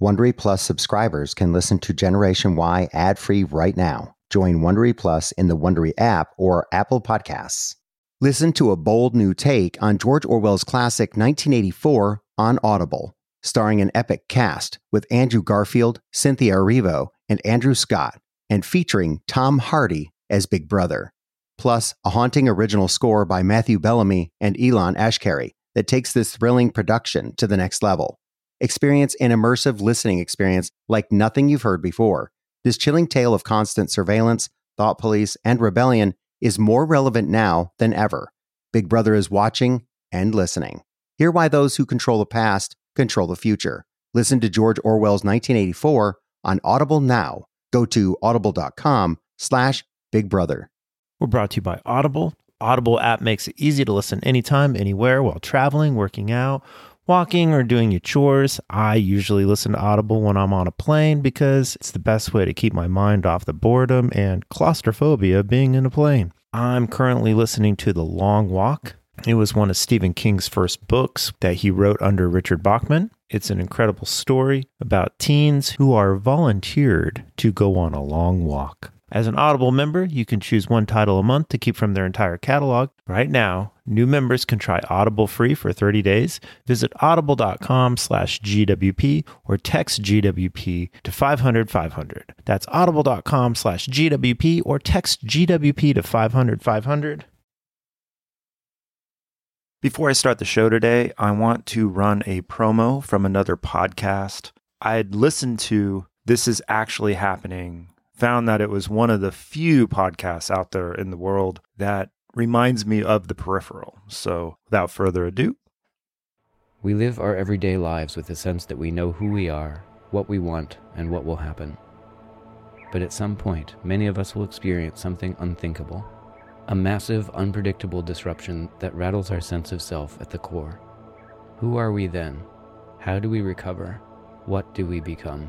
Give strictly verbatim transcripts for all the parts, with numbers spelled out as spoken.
Wondery Plus subscribers can listen to Generation Y ad-free right now. Join Wondery Plus in the Wondery app or Apple Podcasts. Listen to a bold new take on George Orwell's classic nineteen eighty-four on Audible, starring an epic cast with Andrew Garfield, Cynthia Erivo, and Andrew Scott, and featuring Tom Hardy as Big Brother. Plus, a haunting original score by Matthew Bellamy and Elon Ashkari that takes this thrilling production to the next level. Experience an immersive listening experience like nothing you've heard before. This chilling tale of constant surveillance, thought police, and rebellion is more relevant now than ever. Big Brother is watching and listening. Hear why those who control the past control the future. Listen to George Orwell's nineteen eighty-four on Audible now. Go to audible.com slash Big Brother. We're brought to you by Audible. Audible app makes it easy to listen anytime, anywhere, while traveling, working out, walking, or doing your chores. I usually listen to Audible when I'm on a plane because it's the best way to keep my mind off the boredom and claustrophobia being in a plane. I'm currently listening to The Long Walk. It was one of Stephen King's first books that he wrote under Richard Bachman. It's an incredible story about teens who are volunteered to go on a long walk. As an Audible member, you can choose one title a month to keep from their entire catalog. Right now, new members can try Audible free for thirty days. Visit audible.com slash GWP or text G W P to five hundred five hundred. That's audible.com slash GWP or text G W P to five hundred five hundred. Before I start the show today, I want to run a promo from another podcast. I had listened to This Is Actually Happening, found that it was one of the few podcasts out there in the world that reminds me of The Peripheral. So without further ado. We live our everyday lives with the sense that we know who we are, what we want, and what will happen. But at some point, many of us will experience something unthinkable. A massive, unpredictable disruption that rattles our sense of self at the core. Who are we then? How do we recover? What do we become?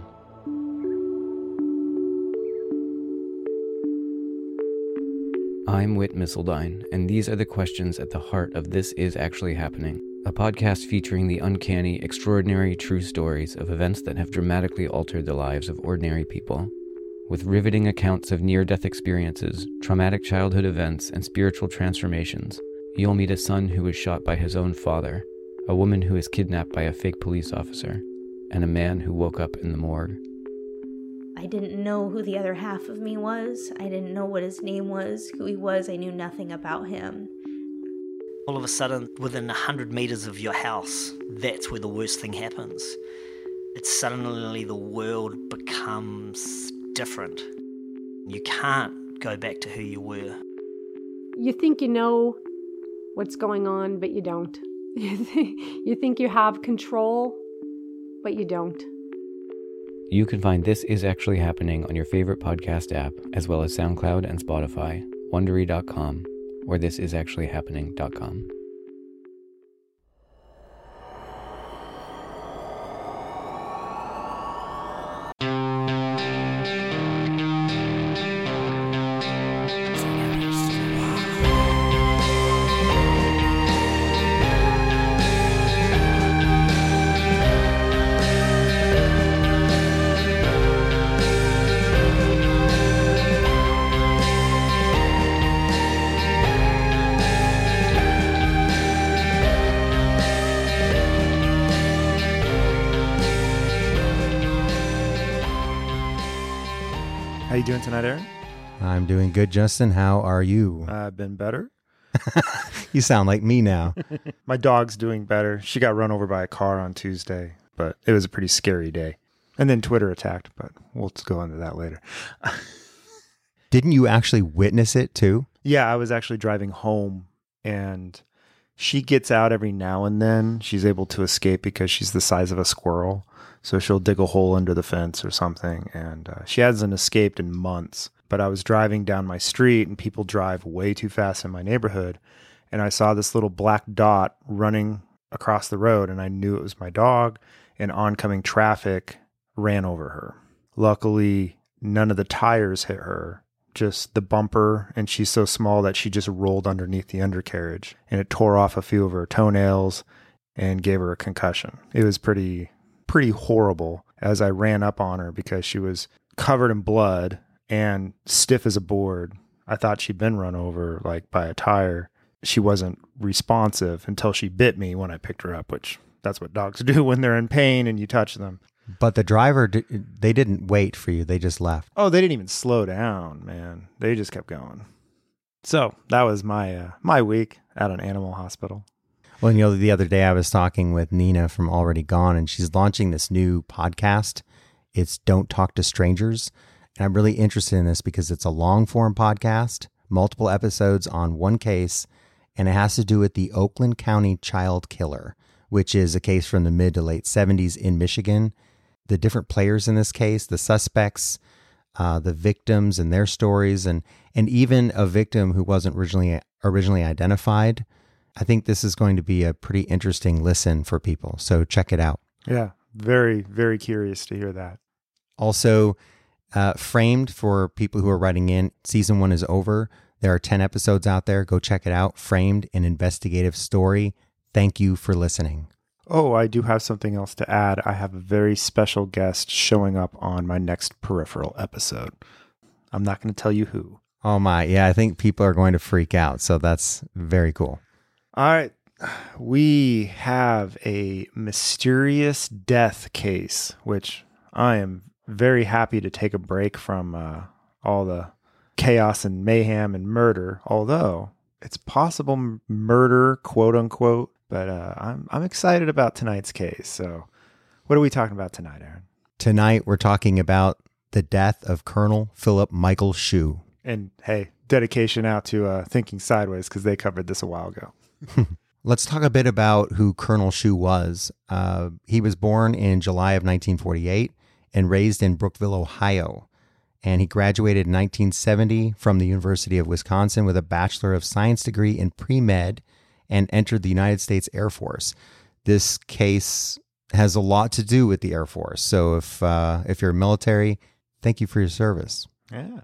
I'm Whit Missildine, and these are the questions at the heart of This Is Actually Happening, a podcast featuring the uncanny, extraordinary, true stories of events that have dramatically altered the lives of ordinary people. With riveting accounts of near-death experiences, traumatic childhood events, and spiritual transformations, you'll meet a son who was shot by his own father, a woman who was kidnapped by a fake police officer, and a man who woke up in the morgue. I didn't know who the other half of me was. I didn't know what his name was, who he was. I knew nothing about him. All of a sudden, within one hundred meters of your house, that's where the worst thing happens. It's suddenly the world becomes different. You can't go back to who you were. You think you know what's going on, but you don't. You think you have control, but you don't. You can find This Is Actually Happening on your favorite podcast app, as well as SoundCloud and Spotify, Wondery dot com, or this is actually happening dot com. How you doing tonight, Aaron? I'm doing good, Justin. How are you? I've been better. You sound like me now. My dog's doing better. She got run over by a car on Tuesday, but it was a pretty scary day. And then Twitter attacked, but we'll go into that later. Didn't you actually witness it too? Yeah, I was actually driving home, and she gets out every now and then. She's able to escape because she's the size of a squirrel. So she'll dig a hole under the fence or something. And uh, she hasn't escaped in months. But I was driving down my street, and people drive way too fast in my neighborhood. And I saw this little black dot running across the road, and I knew it was my dog, and oncoming traffic ran over her. Luckily, none of the tires hit her, just the bumper, and she's so small that she just rolled underneath the undercarriage, and it tore off a few of her toenails and gave her a concussion. It was pretty... pretty horrible as I ran up on her because she was covered in blood and stiff as a board. I thought she'd been run over like by a tire. She wasn't responsive until she bit me when I picked her up, which that's what dogs do when they're in pain and you touch them. But the driver, they didn't wait for you. They just left. Oh, they didn't even slow down, man. They just kept going. So that was my uh, my week at an animal hospital. Well, you know, the other day I was talking with Nina from Already Gone, and she's launching this new podcast. It's Don't Talk to Strangers. And I'm really interested in this because it's a long form podcast, multiple episodes on one case, and it has to do with the Oakland County child killer, which is a case from the mid to late seventies in Michigan. The different players in this case, the suspects, uh, the victims and their stories, and and even a victim who wasn't originally originally identified. I think this is going to be a pretty interesting listen for people. So check it out. Yeah, very, very curious to hear that. Also, uh, Framed, for people who are writing in, season one is over. There are ten episodes out there. Go check it out. Framed, an investigative story. Thank you for listening. Oh, I do have something else to add. I have a very special guest showing up on my next Peripheral episode. I'm not going to tell you who. Oh my, yeah, I think people are going to freak out. So that's very cool. All right. We have a mysterious death case, which I am very happy to take a break from uh, all the chaos and mayhem and murder, although it's possible m- murder, quote unquote. But uh, I'm I'm excited about tonight's case. So what are we talking about tonight, Aaron? Tonight, we're talking about the death of Colonel Philip Michael Shue. And hey, dedication out to uh, Thinking Sideways because they covered this a while ago. Let's talk a bit about who Colonel Shue was. Uh, he was born in July of nineteen forty-eight and raised in Brookville, Ohio. And he graduated in nineteen seventy from the University of Wisconsin with a Bachelor of Science degree in pre-med and entered the United States Air Force. This case has a lot to do with the Air Force. So if uh, if you're military, thank you for your service. Yeah.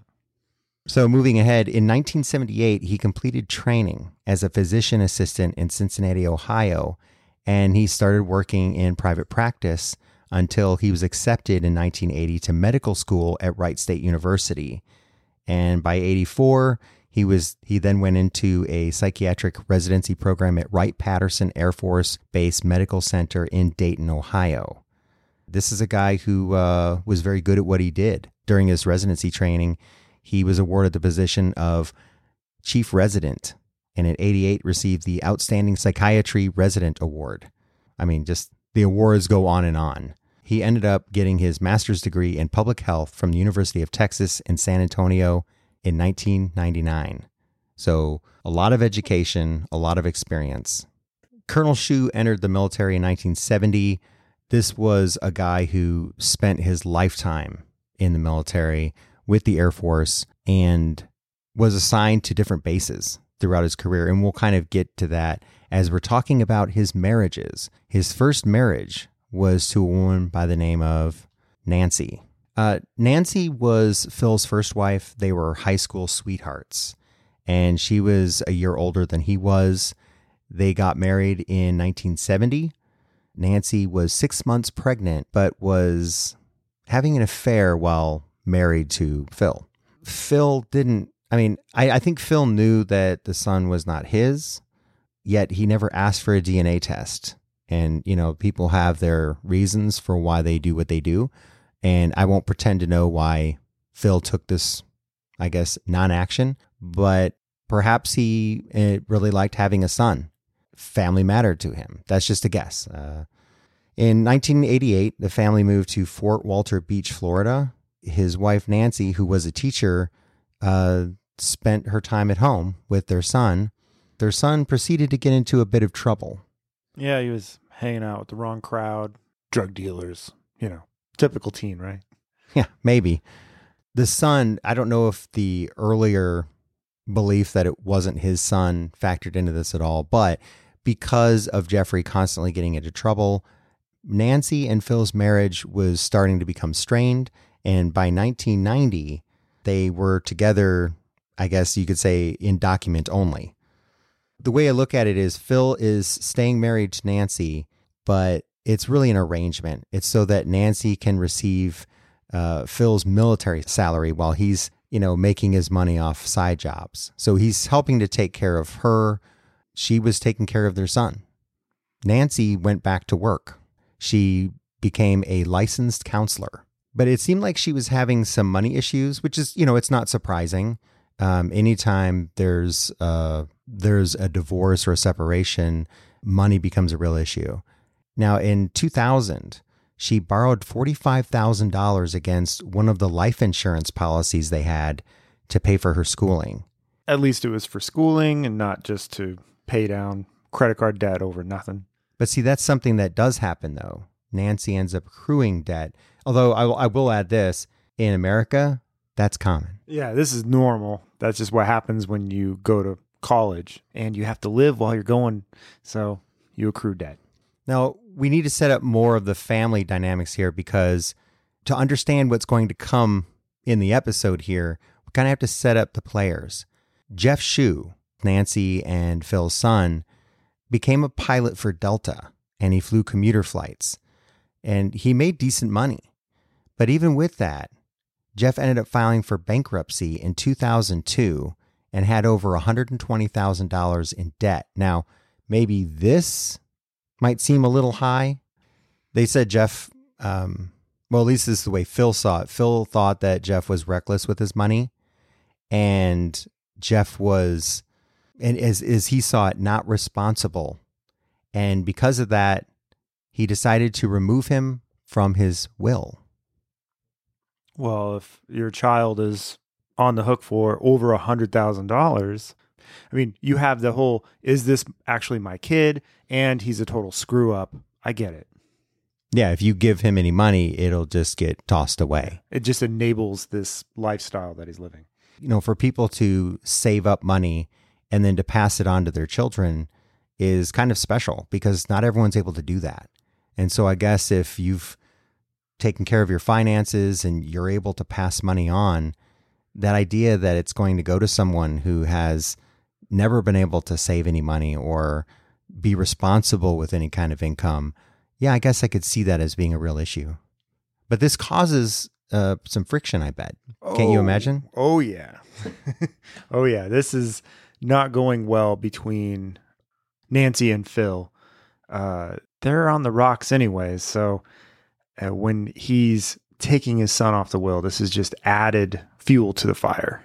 So moving ahead, in nineteen seventy-eight, he completed training as a physician assistant in Cincinnati, Ohio, and he started working in private practice until he was accepted in nineteen eighty to medical school at Wright State University. And by eighty-four, he was he then went into a psychiatric residency program at Wright-Patterson Air Force Base Medical Center in Dayton, Ohio. This is a guy who uh, was very good at what he did. During his residency training, he was awarded the position of chief resident, and in eighty-eight received the Outstanding Psychiatry Resident Award. I mean, just the awards go on and on. He ended up getting his master's degree in public health from the University of Texas in San Antonio in nineteen ninety-nine. So a lot of education, a lot of experience. Colonel Shue entered the military in nineteen seventy. This was a guy who spent his lifetime in the military with the Air Force and was assigned to different bases throughout his career. And we'll kind of get to that as we're talking about his marriages. His first marriage was to a woman by the name of Nancy. Uh, Nancy was Phil's first wife. They were high school sweethearts, and she was a year older than he was. They got married in nineteen seventy. Nancy was six months pregnant, but was having an affair while married to Phil. Phil didn't, I mean, I, I think Phil knew that the son was not his, yet he never asked for a D N A test. And, you know, people have their reasons for why they do what they do. And I won't pretend to know why Phil took this, I guess, non-action, but perhaps he uh, really liked having a son. Family mattered to him. That's just a guess. Uh, in nineteen eighty-eight, the family moved to Fort Walter Beach, Florida. His wife, Nancy, who was a teacher, uh, spent her time at home with their son. Their son proceeded to get into a bit of trouble. Yeah, he was hanging out with the wrong crowd, drug dealers, you know, typical teen, right? Yeah, maybe. The son, I don't know if the earlier belief that it wasn't his son factored into this at all, but because of Jeffrey constantly getting into trouble, Nancy and Phil's marriage was starting to become strained. And by nineteen ninety, they were together, I guess you could say, in document only. The way I look at it is Phil is staying married to Nancy, but it's really an arrangement. It's so that Nancy can receive uh, Phil's military salary while he's, you know, making his money off side jobs. So he's helping to take care of her. She was taking care of their son. Nancy went back to work. She became a licensed counselor. But it seemed like she was having some money issues, which is, you know, it's not surprising. Um, anytime there's uh, there's a divorce or a separation, money becomes a real issue. Now, in two thousand, she borrowed forty-five thousand dollars against one of the life insurance policies they had to pay for her schooling. At least it was for schooling and not just to pay down credit card debt over nothing. But see, that's something that does happen, though. Nancy ends up accruing debt. Although I will, I will add this, in America, that's common. Yeah, this is normal. That's just what happens when you go to college and you have to live while you're going. So you accrue debt. Now, we need to set up more of the family dynamics here, because to understand what's going to come in the episode here, we kind of have to set up the players. Jeff Shue, Nancy and Phil's son, became a pilot for Delta, and he flew commuter flights. And he made decent money. But even with that, Jeff ended up filing for bankruptcy in two thousand two and had over one hundred twenty thousand dollars in debt. Now, maybe this might seem a little high. They said Jeff, um, well, at least this is the way Phil saw it. Phil thought that Jeff was reckless with his money, and Jeff was, and as, as he saw it, not responsible. And because of that, he decided to remove him from his will. Well, if your child is on the hook for over one hundred thousand dollars, I mean, you have the whole, is this actually my kid? And he's a total screw up. I get it. Yeah, if you give him any money, it'll just get tossed away. It just enables this lifestyle that he's living. You know, for people to save up money and then to pass it on to their children is kind of special, because not everyone's able to do that. And so I guess if you've taken care of your finances and you're able to pass money on, that idea that it's going to go to someone who has never been able to save any money or be responsible with any kind of income, yeah, I guess I could see that as being a real issue. But this causes uh, some friction, I bet. Can't you imagine? Oh, yeah. oh, yeah. This is not going well between Nancy and Phil. Uh, they're on the rocks anyways, so uh, when he's taking his son off the will, this is just added fuel to the fire.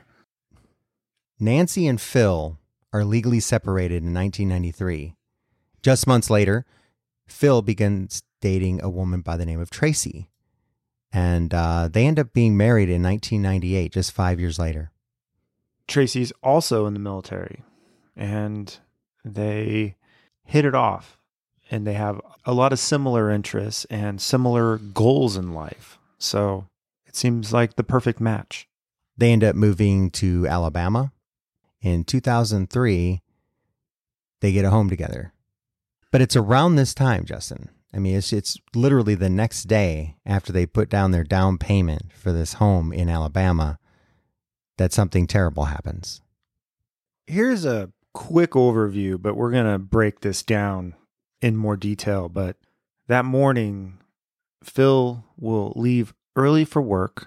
Nancy and Phil are legally separated in nineteen ninety-three. Just months later, Phil begins dating a woman by the name of Tracy, and uh, they end up being married in nineteen ninety-eight, just five years later. Tracy's also in the military, and they hit it off, and they have a lot of similar interests and similar goals in life. So it seems like the perfect match. They end up moving to Alabama. In two thousand three, they get a home together. But it's around this time, Justin. I mean, it's it's literally the next day after they put down their down payment for this home in Alabama that something terrible happens. Here's a quick overview, but we're going to break this down in more detail. But that morning, Phil will leave early for work,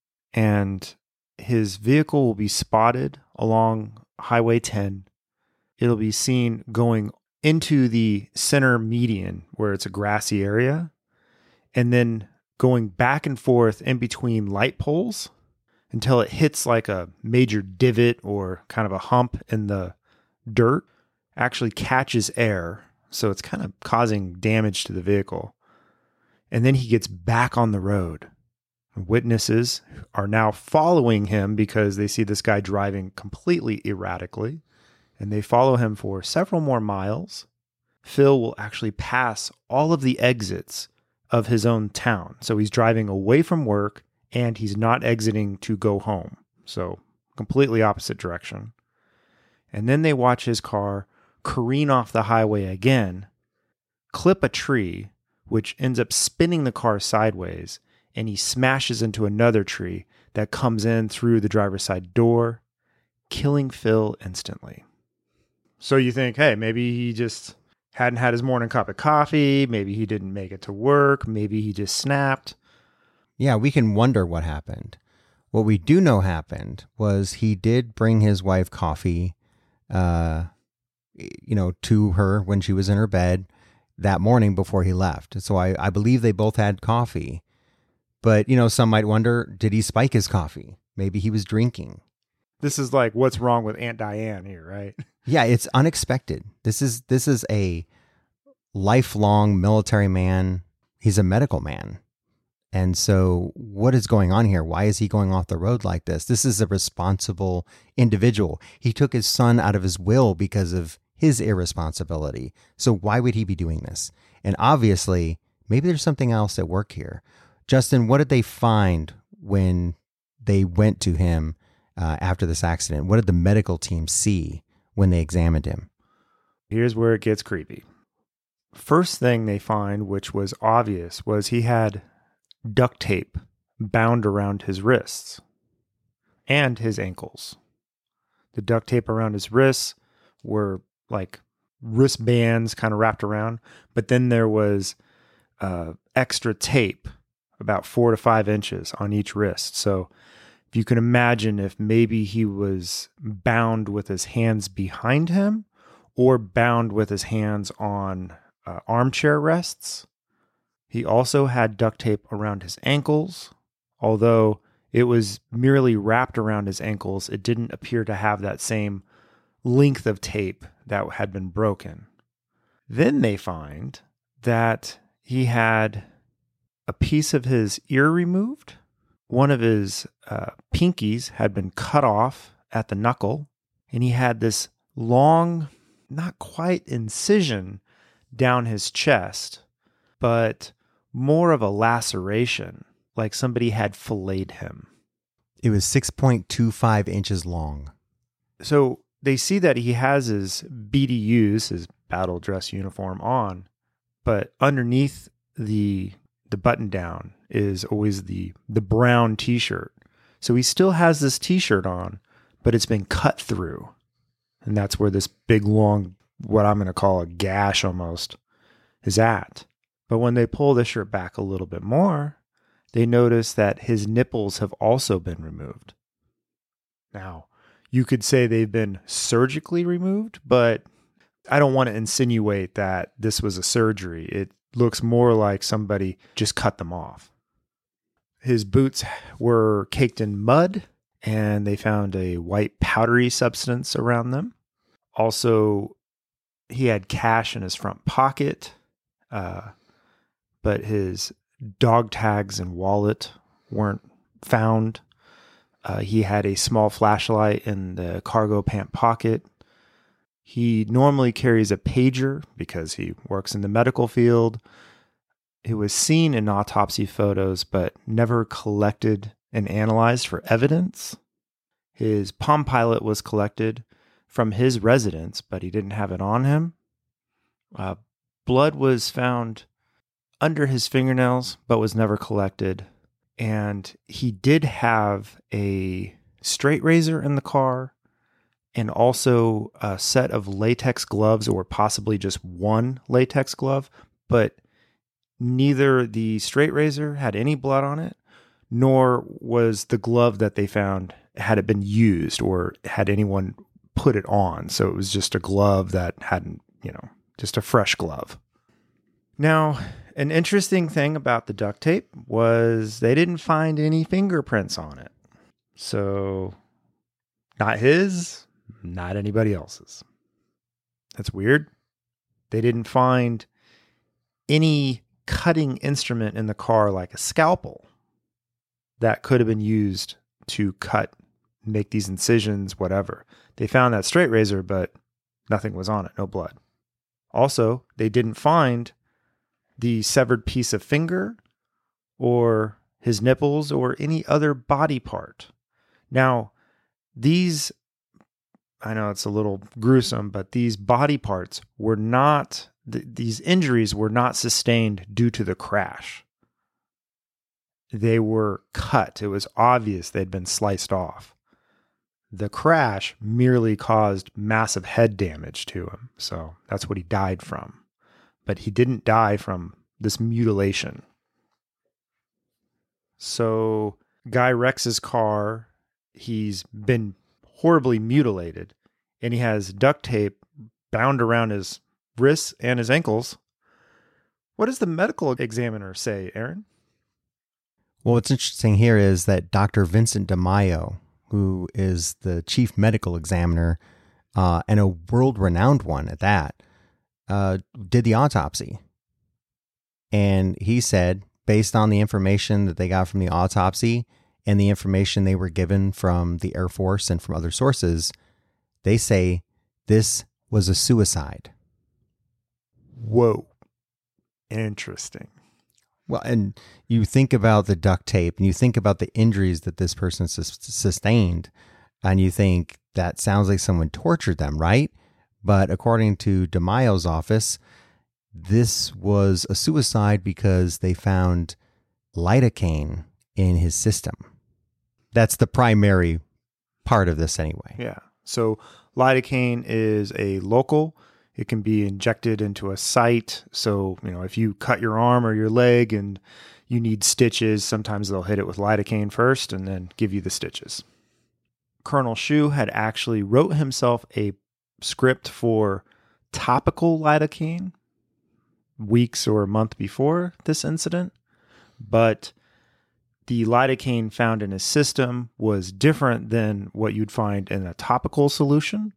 and his vehicle will be spotted along Highway ten. It'll be seen going into the center median where it's a grassy area, and then going back and forth in between light poles until it hits like a major divot or kind of a hump in the dirt, actually catches air. So it's kind of causing damage to the vehicle. And then he gets back on the road. Witnesses are now following him because they see this guy driving completely erratically, and they follow him for several more miles. Phil will actually pass all of the exits of his own town. So he's driving away from work, and he's not exiting to go home. So completely opposite direction. And then they watch his car careen off the highway again, clip a tree, which ends up spinning the car sideways, and he smashes into another tree that comes in through the driver's side door, killing Phil instantly. So you think, hey, maybe he just hadn't had his morning cup of coffee. Maybe he didn't make it to work. Maybe he just snapped. Yeah, we can wonder what happened. What we do know happened was he did bring his wife coffee, uh, you know, to her when she was in her bed that morning before he left. So I, I believe they both had coffee. But, you know, some might wonder, did he spike his coffee? Maybe he was drinking. This is like, what's wrong with Aunt Diane here, right? Yeah, it's unexpected. This is this is a lifelong military man. He's a medical man. And so what is going on here? Why is he going off the road like this? This is a responsible individual. He took his son out of his will because of his irresponsibility. So why would he be doing this? And obviously, maybe there's something else at work here. Justin, what did they find when they went to him uh, after this accident? What did the medical team see when they examined him? Here's where it gets creepy. First thing they find, which was obvious, was he had duct tape bound around his wrists and his ankles. The duct tape around his wrists were like wristbands kind of wrapped around, but then there was uh, extra tape about four to five inches on each wrist. So if you can imagine if maybe he was bound with his hands behind him or bound with his hands on uh, armchair rests. He also had duct tape around his ankles. Although it was merely wrapped around his ankles, it didn't appear to have that same length of tape that had been broken. Then they find that he had a piece of his ear removed. One of his uh, pinkies had been cut off at the knuckle, and he had this long, not quite incision down his chest, but more of a laceration, like somebody had filleted him. It was six point two five inches long. So they see that he has his B D Us, his battle dress uniform, on, but underneath the the button down is always the the brown t-shirt. So he still has this t-shirt on, but it's been cut through. And that's where this big long, what I'm going to call a gash almost, is at. But when they pull the shirt back a little bit more, they notice that his nipples have also been removed. Now, you could say they've been surgically removed, but I don't want to insinuate that this was a surgery. It looks more like somebody just cut them off. His boots were caked in mud, and they found a white powdery substance around them. Also, he had cash in his front pocket, uh, but his dog tags and wallet weren't found. Uh, he had a small flashlight in the cargo pant pocket. He normally carries a pager because he works in the medical field. It was seen in autopsy photos, but never collected and analyzed for evidence. His Palm Pilot was collected from his residence, but he didn't have it on him. Uh, blood was found under his fingernails, but was never collected. And he did have a straight razor in the car and also a set of latex gloves, or possibly just one latex glove, but neither the straight razor had any blood on it, nor was the glove that they found, had it been used or had anyone put it on. So it was just a glove that hadn't, you know, just a fresh glove. Now, an interesting thing about the duct tape was they didn't find any fingerprints on it. So not his, not anybody else's. That's weird. They didn't find any cutting instrument in the car like a scalpel that could have been used to cut, make these incisions, whatever. They found that straight razor, but nothing was on it, no blood. Also, they didn't find the severed piece of finger or his nipples or any other body part. Now, these, I know it's a little gruesome, but these body parts were not, th- these injuries were not sustained due to the crash. They were cut. It was obvious they'd been sliced off. The crash merely caused massive head damage to him, so that's what he died from. but he didn't die from this mutilation. So Guy wrecks his car. He's been horribly mutilated, and he has duct tape bound around his wrists and his ankles. What does the medical examiner say, Aaron? Well, what's interesting here is that Doctor Vincent DeMaio, who is the chief medical examiner uh, and a world-renowned one at that, uh, did the autopsy. And he said, based on the information that they got from the autopsy and the information they were given from the Air Force and from other sources, they say this was a suicide. Whoa. Interesting. Well, and you think about the duct tape and you think about the injuries that this person sus- sustained, and you think that sounds like someone tortured them, right? But according to DeMaio's office, this was a suicide because they found lidocaine in his system. That's the primary part of this anyway. Yeah. So lidocaine is a local. It can be injected into a site. So, you know, if you cut your arm or your leg and you need stitches, sometimes they'll hit it with lidocaine first and then give you the stitches. Colonel Shu had actually wrote himself a script for topical lidocaine weeks or a month before this incident, but the lidocaine found in his system was different than what you'd find in a topical solution.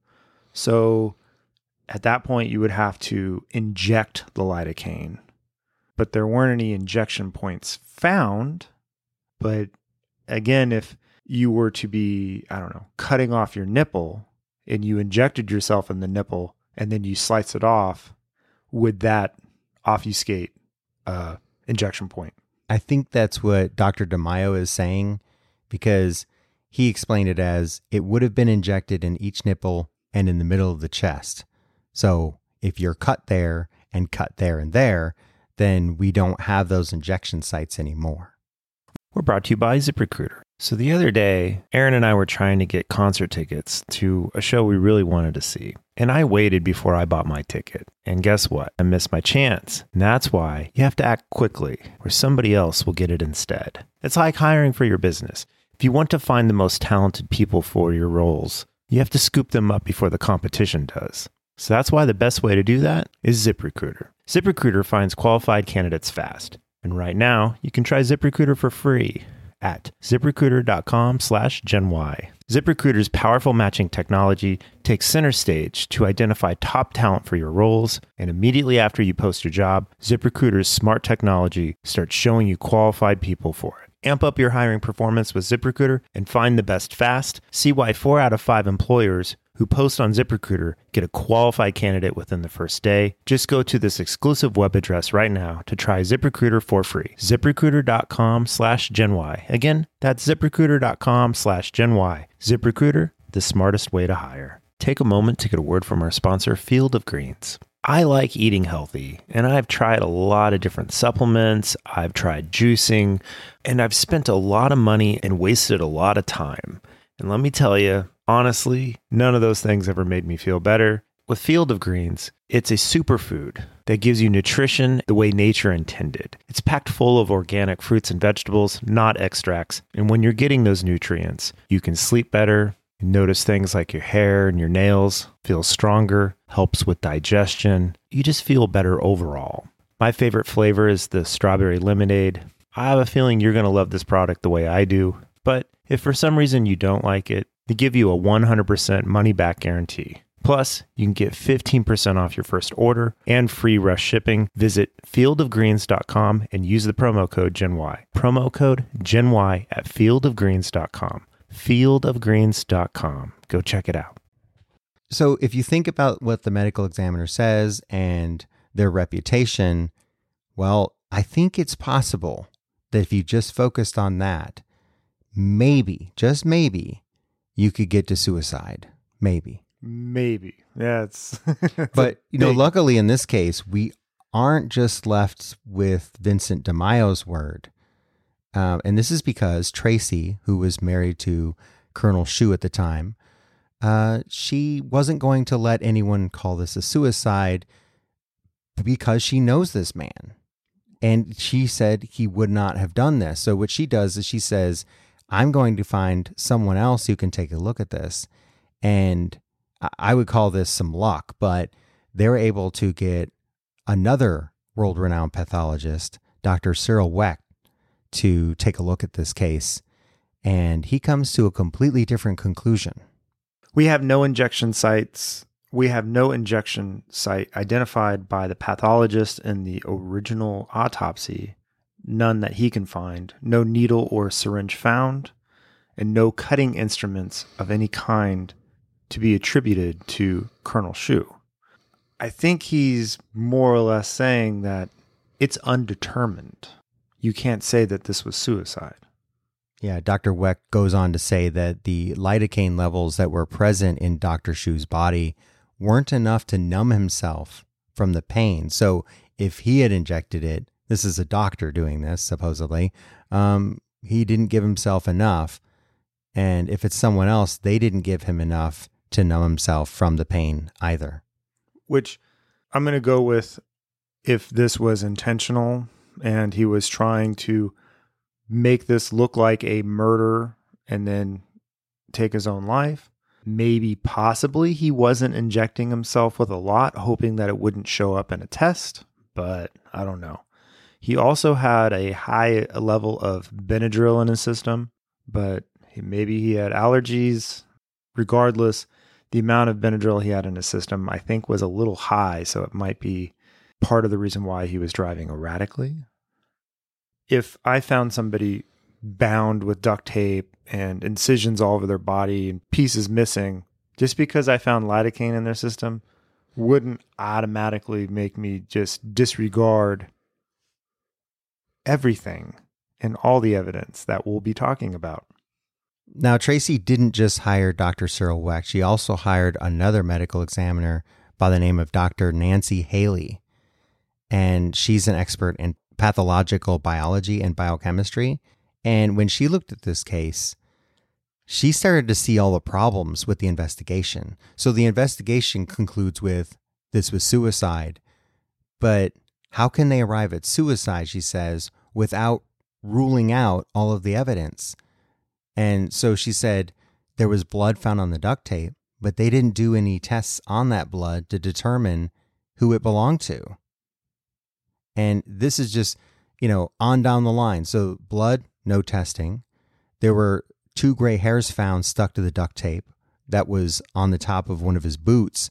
So at that point, you would have to inject the lidocaine, but there weren't any injection points found. But again, if you were to be, I don't know, cutting off your nipple and you injected yourself in the nipple and then you slice it off, would that obfuscate uh, injection point? I think that's what Doctor DeMaio is saying, because he explained it as it would have been injected in each nipple and in the middle of the chest. So if you're cut there and cut there and there, then we don't have those injection sites anymore. We're brought to you by ZipRecruiter. So the other day, Aaron and I were trying to get concert tickets to a show we really wanted to see. And I waited before I bought my ticket. And guess what? I missed my chance. And that's why you have to act quickly, or somebody else will get it instead. It's like hiring for your business. If you want to find the most talented people for your roles, you have to scoop them up before the competition does. So that's why the best way to do that is ZipRecruiter. ZipRecruiter finds qualified candidates fast. And right now, you can try ZipRecruiter for free at ZipRecruiter.com slash GenY. ZipRecruiter's powerful matching technology takes center stage to identify top talent for your roles, and immediately after you post your job, ZipRecruiter's smart technology starts showing you qualified people for it. Amp up your hiring performance with ZipRecruiter and find the best fast. See why four out of five employers who post on ZipRecruiter get a qualified candidate within the first day. Just go to this exclusive web address right now to try ZipRecruiter for free. ZipRecruiter.com slash GenY. Again, that's ZipRecruiter.com slash GenY. ZipRecruiter, the smartest way to hire. Take a moment to get a word from our sponsor, Field of Greens. I like eating healthy, and I've tried a lot of different supplements. I've tried juicing, and I've spent a lot of money and wasted a lot of time. And let me tell you, honestly, none of those things ever made me feel better. With Field of Greens, it's a superfood that gives you nutrition the way nature intended. It's packed full of organic fruits and vegetables, not extracts. And when you're getting those nutrients, you can sleep better, notice things like your hair and your nails feel stronger, helps with digestion. You just feel better overall. My favorite flavor is the strawberry lemonade. I have a feeling you're going to love this product the way I do. But if for some reason you don't like it, they give you a one hundred percent money-back guarantee. Plus, you can get fifteen percent off your first order and free rush shipping. Visit field of greens dot com and use the promo code GenY. Promo code GenY at field of greens dot com. field of greens dot com. Go check it out. So if you think about what the medical examiner says and their reputation, well, I think it's possible that if you just focused on that, maybe, just maybe, you could get to suicide. Maybe. Maybe. Yeah, it's... But, you know, luckily in this case, we aren't just left with Vincent DeMaio's word. Um, and this is because Tracy, who was married to Colonel Shu at the time, uh, she wasn't going to let anyone call this a suicide because she knows this man. And she said he would not have done this. So what she does is she says, I'm going to find someone else who can take a look at this. And I would call this some luck, but they're able to get another world-renowned pathologist, Doctor Cyril Wecht, to take a look at this case. And he comes to a completely different conclusion. We have no injection sites. We have no injection site identified by the pathologist in the original autopsy, none that he can find, no needle or syringe found, and no cutting instruments of any kind to be attributed to Colonel Shu. I think he's more or less saying that it's undetermined. You can't say that this was suicide. Yeah, Doctor Wecht goes on to say that the lidocaine levels that were present in Doctor Shu's body weren't enough to numb himself from the pain. So if he had injected it, this is a doctor doing this, supposedly, um, he didn't give himself enough. And if it's someone else, they didn't give him enough to numb himself from the pain either. Which I'm going to go with, if this was intentional and he was trying to make this look like a murder and then take his own life, maybe possibly he wasn't injecting himself with a lot, hoping that it wouldn't show up in a test, but I don't know. He also had a high level of Benadryl in his system, but he, maybe he had allergies. Regardless, the amount of Benadryl he had in his system, I think, was a little high, so it might be part of the reason why he was driving erratically. If I found somebody bound with duct tape and incisions all over their body and pieces missing, just because I found lidocaine in their system wouldn't automatically make me just disregard everything and all the evidence that we'll be talking about. Now, Tracy didn't just hire Doctor Cyril Wecht. She also hired another medical examiner by the name of Doctor Nancy Haley. And she's an expert in pathological biology and biochemistry. And when she looked at this case, she started to see all the problems with the investigation. So the investigation concludes with, this was suicide. But how can they arrive at suicide, she says, without ruling out all of the evidence? And so she said there was blood found on the duct tape, but they didn't do any tests on that blood to determine who it belonged to. And this is just, you know, on down the line. So blood, no testing. There were two gray hairs found stuck to the duct tape that was on the top of one of his boots,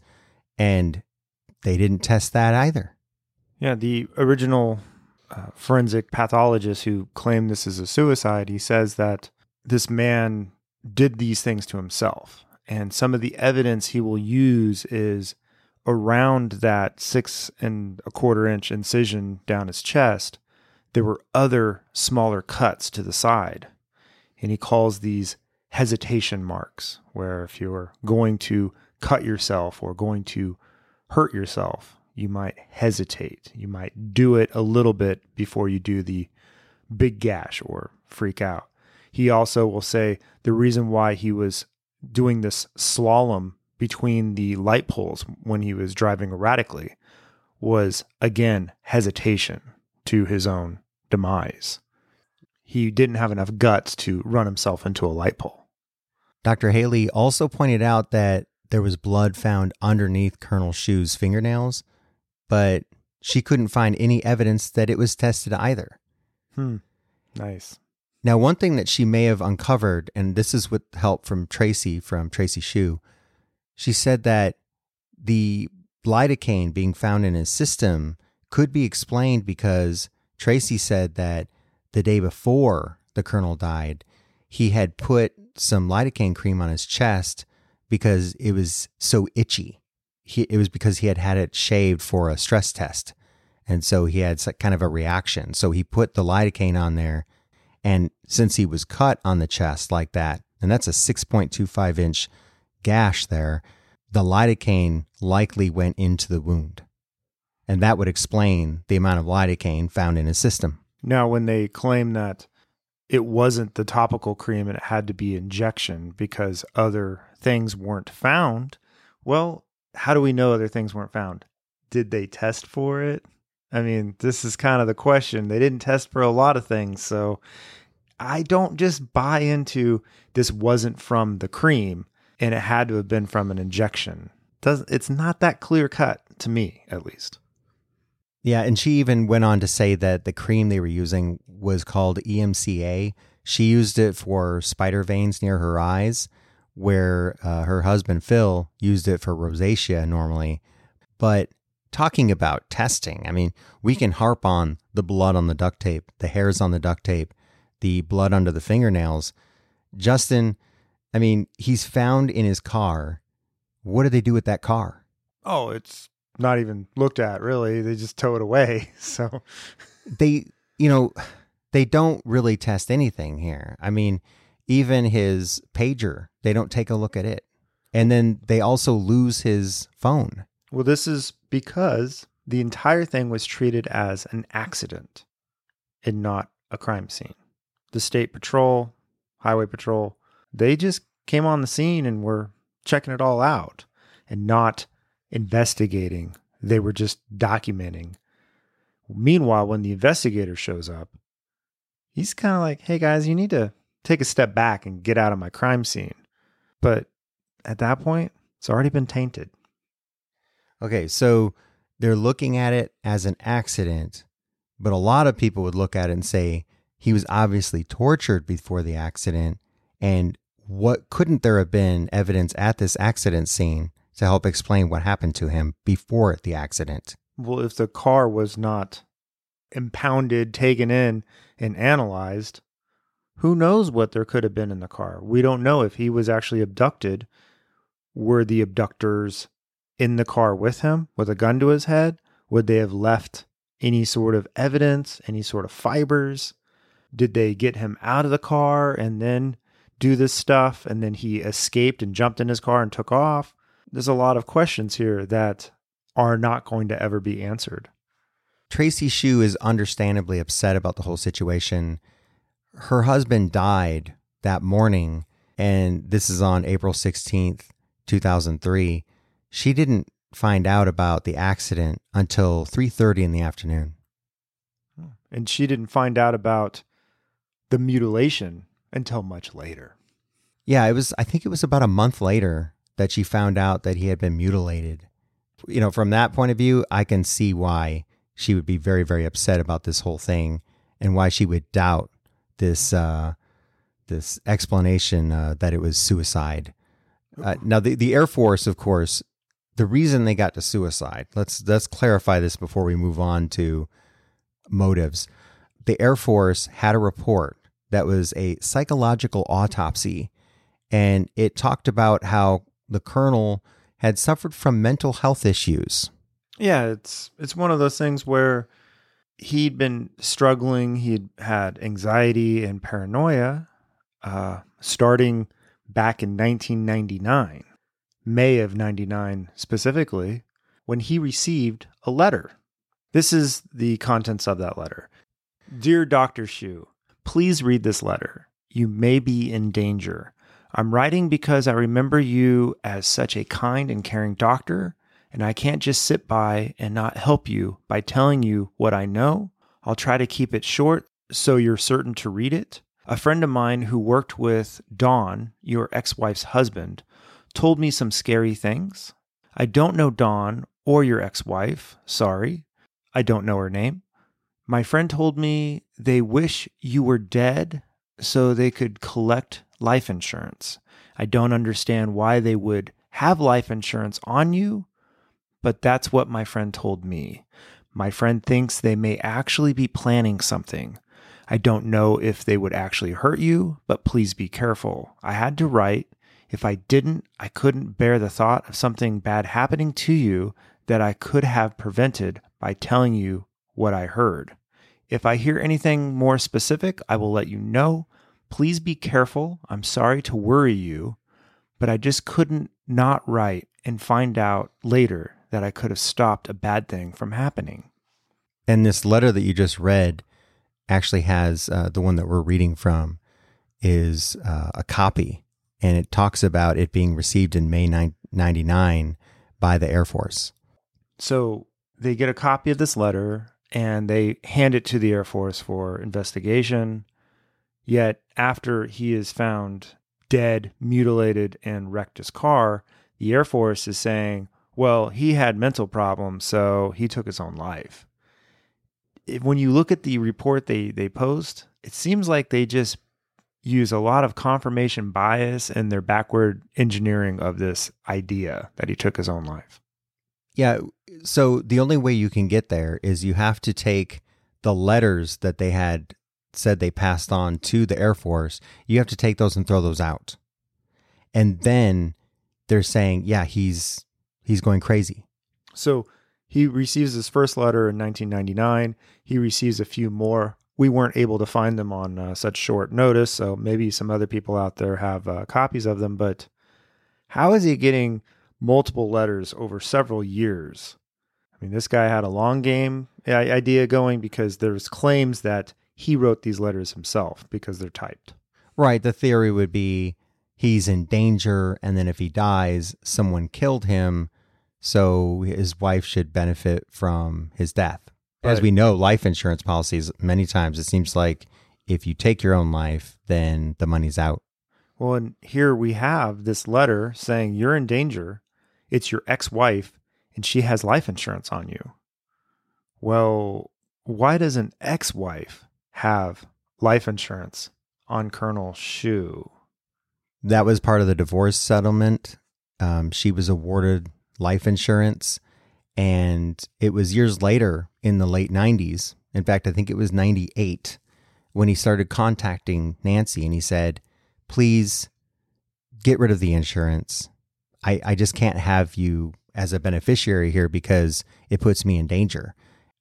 and they didn't test that either. Yeah, the original uh, forensic pathologist who claimed this is a suicide, he says that this man did these things to himself. And some of the evidence he will use is around that six and a quarter inch incision down his chest, there were other smaller cuts to the side. And he calls these hesitation marks, where if you're going to cut yourself or going to hurt yourself, you might hesitate. You might do it a little bit before you do the big gash or freak out. He also will say the reason why he was doing this slalom between the light poles when he was driving erratically was, again, hesitation to his own demise. He didn't have enough guts to run himself into a light pole. Doctor Haley also pointed out that there was blood found underneath Colonel Shu's fingernails, but she couldn't find any evidence that it was tested either. Hmm. Nice. Now, one thing that she may have uncovered, and this is with help from Tracy, from Tracy Shu, she said that the lidocaine being found in his system could be explained because Tracy said that the day before the colonel died, he had put some lidocaine cream on his chest because it was so itchy. He, it was because he had had it shaved for a stress test. And so he had kind of a reaction. So he put the lidocaine on there. And since he was cut on the chest like that, and that's a six point two five inch gash there, the lidocaine likely went into the wound. And that would explain the amount of lidocaine found in his system. Now, when they claim that it wasn't the topical cream and it had to be injection because other things weren't found, well, how do we know other things weren't found? did they test for it? I mean, this is kind of the question. They didn't test for a lot of things. So I don't just buy into this wasn't from the cream and it had to have been from an injection. Does It's not that clear cut to me, at least. Yeah, and she even went on to say that the cream they were using was called E M C A. She used it for spider veins near her eyes, where uh, her husband, Phil, used it for rosacea normally. But talking about testing, I mean, we can harp on the blood on the duct tape, the hairs on the duct tape, the blood under the fingernails. Justin, I mean, he's found in his car. What did they do with that car? Oh, it's not even looked at, really. They just tow it away. So they, you know, they don't really test anything here. I mean, even his pager, they don't take a look at it. And then they also lose his phone. Well, this is because the entire thing was treated as an accident and not a crime scene. The state patrol, highway patrol, they just came on the scene and were checking it all out and not investigating. They were just documenting. Meanwhile, when the investigator shows up, he's kind of like, hey guys, you need to take a step back and get out of my crime scene. But at that point, it's already been tainted. Okay, so they're looking at it as an accident, but a lot of people would look at it and say he was obviously tortured before the accident. And what couldn't there have been evidence at this accident scene to help explain what happened to him before the accident? Well, if the car was not impounded, taken in, and analyzed, who knows what there could have been in the car? We don't know if he was actually abducted. Were the abductors in the car with him with a gun to his head? Would they have left any sort of evidence, any sort of fibers? Did they get him out of the car and then do this stuff, and then he escaped and jumped in his car and took off? There's a lot of questions here that are not going to ever be answered. Tracy Shue is understandably upset about the whole situation. Her husband died that morning, and this is on April sixteenth, two thousand three. She didn't find out about the accident until three thirty in the afternoon. And she didn't find out about the mutilation until much later. Yeah, it was, I think it was about a month later that she found out that he had been mutilated. You know, from that point of view, I can see why she would be very, very upset about this whole thing and why she would doubt this uh, this explanation uh, that it was suicide. Uh, now, the, the Air Force, of course, the reason they got to suicide, let's let's clarify this before we move on to motives. The Air Force had a report that was a psychological autopsy, and it talked about how the colonel had suffered from mental health issues. Yeah, it's it's one of those things where he'd been struggling. He'd had anxiety and paranoia uh, starting back in nineteen ninety-nine, May of ninety-nine specifically, when he received a letter. This is the contents of that letter. Dear Doctor Shue, please read this letter. You may be in danger. I'm writing because I remember you as such a kind and caring doctor, and I can't just sit by and not help you by telling you what I know. I'll try to keep it short so you're certain to read it. A friend of mine who worked with Dawn, your ex-wife's husband, told me some scary things. I don't know Dawn or your ex-wife. Sorry. I don't know her name. My friend told me they wish you were dead so they could collect life insurance. I don't understand why they would have life insurance on you, but that's what my friend told me. My friend thinks they may actually be planning something. I don't know if they would actually hurt you, but please be careful. I had to write. If I didn't, I couldn't bear the thought of something bad happening to you that I could have prevented by telling you what I heard. If I hear anything more specific, I will let you know. Please be careful. I'm sorry to worry you, but I just couldn't not write and find out later that I could have stopped a bad thing from happening. And this letter that you just read actually has, uh, the one that we're reading from is uh, a copy, and it talks about it being received in May ninety-nine by the Air Force. So they get a copy of this letter and they hand it to the Air Force for investigation. Yet after he is found dead, mutilated, and wrecked his car, the Air Force is saying, well, he had mental problems, so he took his own life. If, when you look at the report they, they post, it seems like they just use a lot of confirmation bias in their backward engineering of this idea that he took his own life. Yeah. So the only way you can get there is you have to take the letters that they had said they passed on to the Air Force. You have to take those and throw those out. And then they're saying, yeah, he's he's going crazy. So he receives his first letter in nineteen ninety-nine. He receives a few more. We weren't able to find them on uh, such short notice, so maybe some other people out there have uh, copies of them. But how is he getting multiple letters over several years? I mean, this guy had a long game idea going because there's claims that he wrote these letters himself because they're typed. Right. The theory would be he's in danger, and then if he dies, someone killed him, so his wife should benefit from his death. As we know, life insurance policies, many times it seems like if you take your own life, then the money's out. Well, and here we have this letter saying you're in danger. It's your ex-wife, and she has life insurance on you. Well, why does an ex-wife have life insurance on Colonel Shue? That was part of the divorce settlement. Um, she was awarded life insurance, and it was years later in the late nineties. In fact, I think it was ninety-eight when he started contacting Nancy, and he said, please get rid of the insurance. I, I just can't have you as a beneficiary here because it puts me in danger.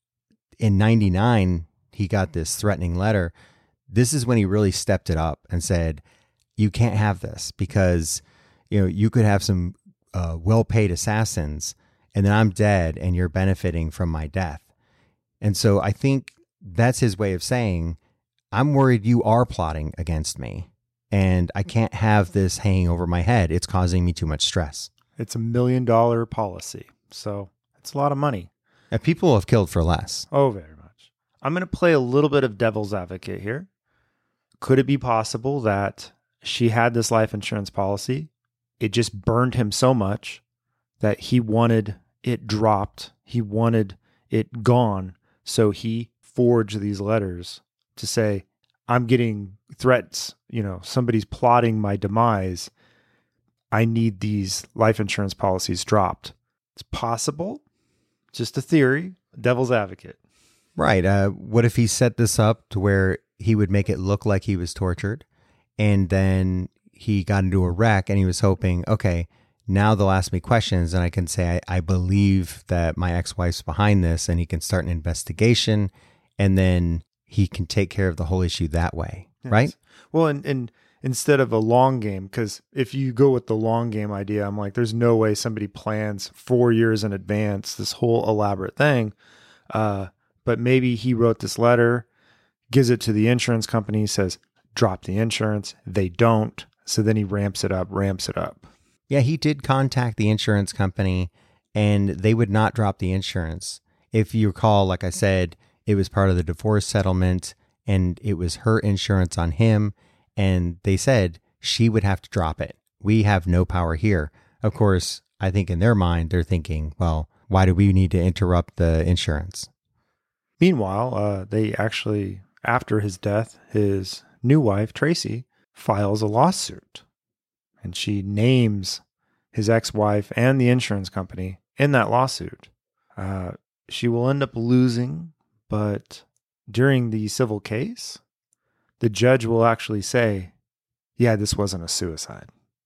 In ninety-nine, he got this threatening letter. This is when he really stepped it up and said, you can't have this because, you know, you could have some uh, well-paid assassins and then I'm dead and you're benefiting from my death. And so I think that's his way of saying, I'm worried you are plotting against me and I can't have this hanging over my head. It's causing me too much stress. It's a million dollar policy. So it's a lot of money. And people have killed for less. Oh, very much. I'm going to play a little bit of devil's advocate here. Could it be possible that she had this life insurance policy? It just burned him so much that he wanted it dropped. He wanted it gone. So he forged these letters to say, I'm getting threats. You know, somebody's plotting my demise. I need these life insurance policies dropped. It's possible. Just a theory. Devil's advocate. Right. Uh, what if he set this up to where he would make it look like he was tortured and then he got into a wreck and he was hoping, okay, now they'll ask me questions and I can say, I, I believe that my ex-wife's behind this, and he can start an investigation and then he can take care of the whole issue that way. Yes. Right? Well, and, and instead of a long game, because if you go with the long game idea, I'm like, there's no way somebody plans four years in advance this whole elaborate thing. Uh, but maybe he wrote this letter, gives it to the insurance company, says, drop the insurance. They don't. So then he ramps it up, ramps it up. Yeah, he did contact the insurance company and they would not drop the insurance. If you recall, like I said, it was part of the divorce settlement and it was her insurance on him. And they said she would have to drop it. We have no power here. Of course, I think in their mind, they're thinking, well, why do we need to interrupt the insurance? Meanwhile, uh, they actually, after his death, his new wife, Tracy, files a lawsuit. And she names his ex-wife and the insurance company in that lawsuit. Uh, she will end up losing, but during the civil case, the judge will actually say, yeah, this wasn't a suicide.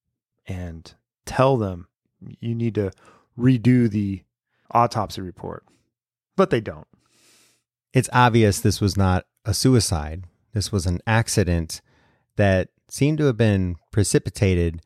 And tell them you need to redo the autopsy report. But they don't. It's obvious this was not a suicide. This was an accident that seemed to have been precipitated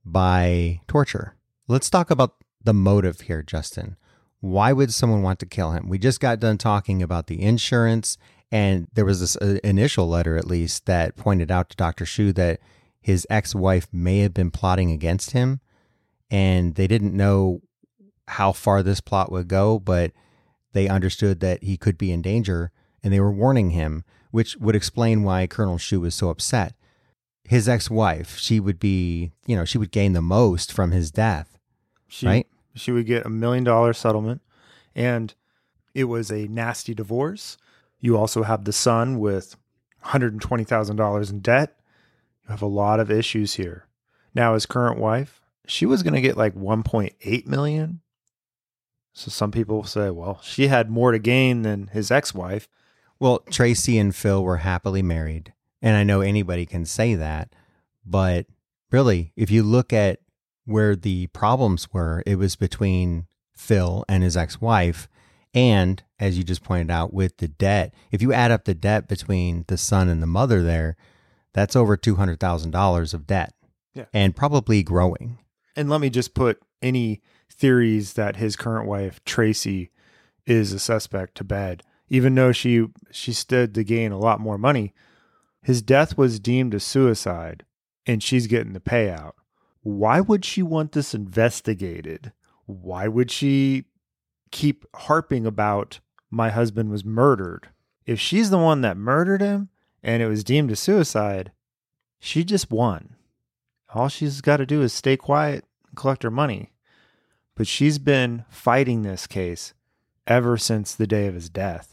by torture. Let's talk about the motive here, Justin. Why would someone want to kill him? We just got done talking about the insurance, and there was this uh, initial letter, at least, that pointed out to Doctor Shue that his ex-wife may have been plotting against him, and they didn't know how far this plot would go, but They understood that he could be in danger, and they were warning him, which would explain why Colonel Shu was so upset. His ex-wife, she would be, you know, she would gain the most from his death, she, right? She would get a million dollar settlement, and it was a nasty divorce. You also have the son with one hundred twenty thousand dollars in debt. You have a lot of issues here. Now, his current wife, she was going to get like one point eight million dollars. So some people will say, well, she had more to gain than his ex-wife. Well, Tracy and Phil were happily married, and I know anybody can say that, but really, if you look at where the problems were, it was between Phil and his ex-wife, and as you just pointed out, with the debt. If you add up the debt between the son and the mother there, that's over two hundred thousand dollars of debt, yeah, and probably growing. And let me just put any theories that his current wife, Tracy, is a suspect to bed. Even though she she stood to gain a lot more money, his death was deemed a suicide, and she's getting the payout. Why would she want this investigated? Why would she keep harping about my husband was murdered? If she's the one that murdered him and it was deemed a suicide, she just won. All she's got to do is stay quiet and collect her money. But she's been fighting this case ever since the day of his death.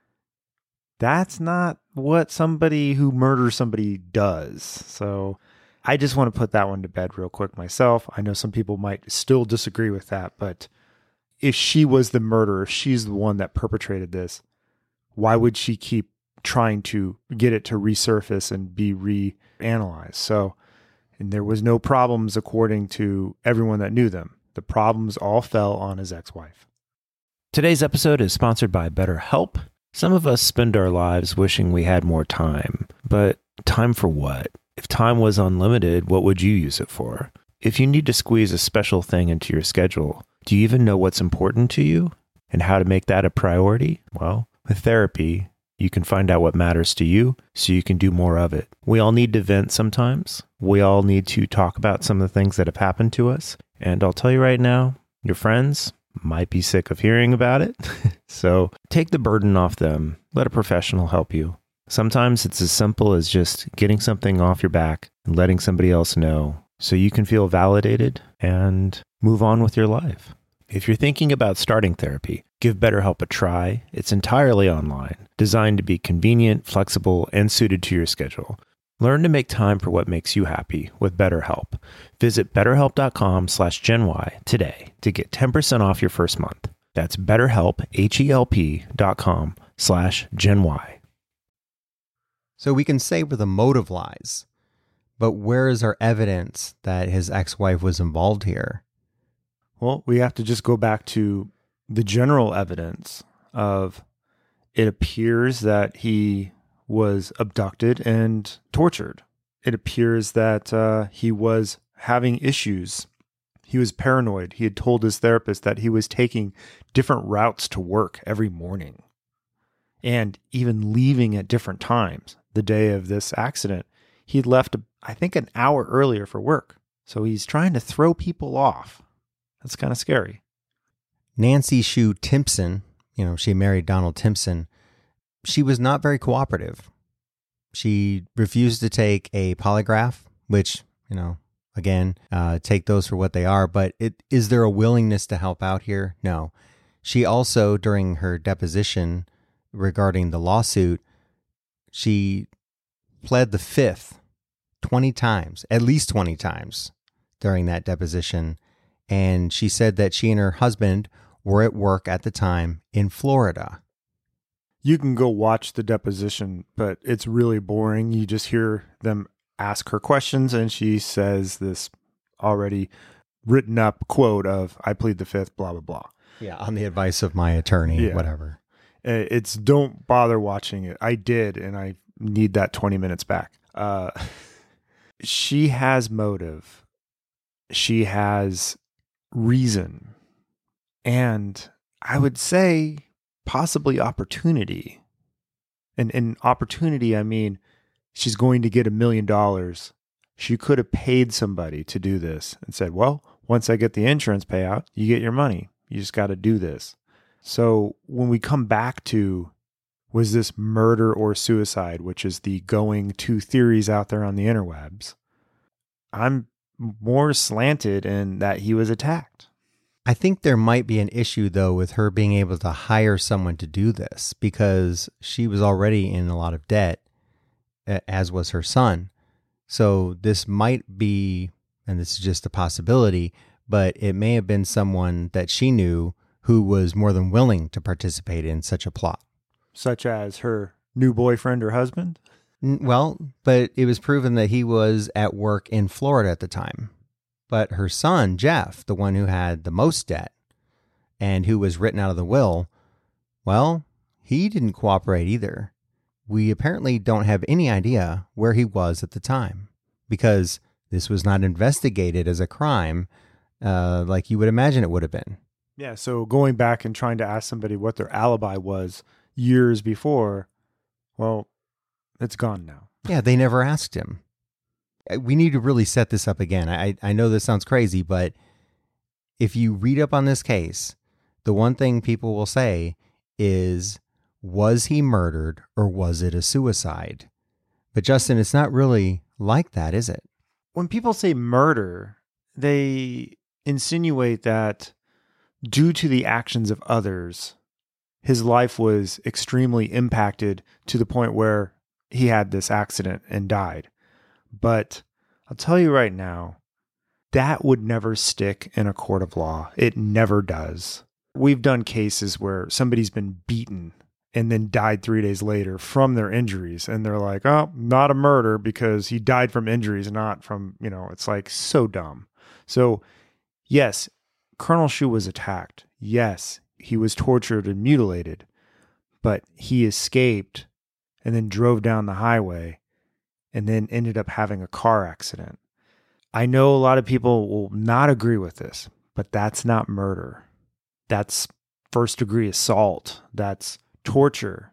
That's not what somebody who murders somebody does. So I just want to put that one to bed real quick myself. I know some people might still disagree with that, but if she was the murderer, if she's the one that perpetrated this, why would she keep trying to get it to resurface and be reanalyzed? So, and there was no problems according to everyone that knew them. The problems all fell on his ex-wife. Today's episode is sponsored by BetterHelp. Some of us spend our lives wishing we had more time, but time for what? If time was unlimited, what would you use it for? If you need to squeeze a special thing into your schedule, do you even know what's important to you and how to make that a priority? Well, with therapy, you can find out what matters to you so you can do more of it. We all need to vent sometimes. We all need to talk about some of the things that have happened to us. And I'll tell you right now, your friends might be sick of hearing about it. So take the burden off them. Let a professional help you. Sometimes it's as simple as just getting something off your back and letting somebody else know so you can feel validated and move on with your life. If you're thinking about starting therapy, give BetterHelp a try. It's entirely online, designed to be convenient, flexible, and suited to your schedule. Learn to make time for what makes you happy with BetterHelp. Visit betterhelp.com slash GenY today to get ten percent off your first month. That's betterhelp, H-E-L-P dot com slash GenY. So we can say where the motive lies, but where is our evidence that his ex-wife was involved here? Well, we have to just go back to the general evidence of it appears that he was abducted and tortured. It appears that uh, he was having issues. He was paranoid. He had told his therapist that he was taking different routes to work every morning and even leaving at different times. The day of this accident, he'd left, I think, an hour earlier for work. So he's trying to throw people off. That's kind of scary. Nancy Shu Timpson, you know, she married Donald Timpson. She was not very cooperative. She refused to take a polygraph, which, you know, again, uh, take those for what they are. But it, is there a willingness to help out here? No. She also, during her deposition regarding the lawsuit, she pled the fifth twenty times, at least twenty times during that deposition. And she said that she and her husband were at work at the time in Florida. You can go watch the deposition, but it's really boring. You just hear them ask her questions, and she says this already written up quote of, I plead the fifth, blah, blah, blah. Yeah, on the advice of my attorney, yeah. Whatever. It's don't bother watching it. I did, and I need that twenty minutes back. Uh, she has motive. She has reason. And I would say possibly opportunity. And in opportunity, I mean, she's going to get a million dollars. She could have paid somebody to do this and said, well, once I get the insurance payout, you get your money. You just got to do this. So when we come back to, was this murder or suicide, which is the going two theories out there on the interwebs, I'm more slanted in that he was attacked. I think there might be an issue, though, with her being able to hire someone to do this because she was already in a lot of debt, as was her son. So this might be, and this is just a possibility, but it may have been someone that she knew who was more than willing to participate in such a plot. Such as her new boyfriend or husband? Well, but it was proven that he was at work in Florida at the time. But her son, Jeff, the one who had the most debt and who was written out of the will, well, he didn't cooperate either. We apparently don't have any idea where he was at the time because this was not investigated as a crime uh, like you would imagine it would have been. Yeah, so going back and trying to ask somebody what their alibi was years before, well, it's gone now. Yeah, they never asked him. We need to really set this up again. I, I know this sounds crazy, but if you read up on this case, the one thing people will say is, was he murdered or was it a suicide? But Justin, it's not really like that, is it? When people say murder, they insinuate that due to the actions of others, his life was extremely impacted to the point where he had this accident and died. But I'll tell you right now, that would never stick in a court of law. It never does. We've done cases where somebody's been beaten and then died three days later from their injuries. And they're like, oh, not a murder because he died from injuries, not from, you know, it's like so dumb. So yes, Colonel Shu was attacked. Yes, he was tortured and mutilated, but he escaped and then drove down the highway and then ended up having a car accident. I know a lot of people will not agree with this, but that's not murder. That's first degree assault. That's torture.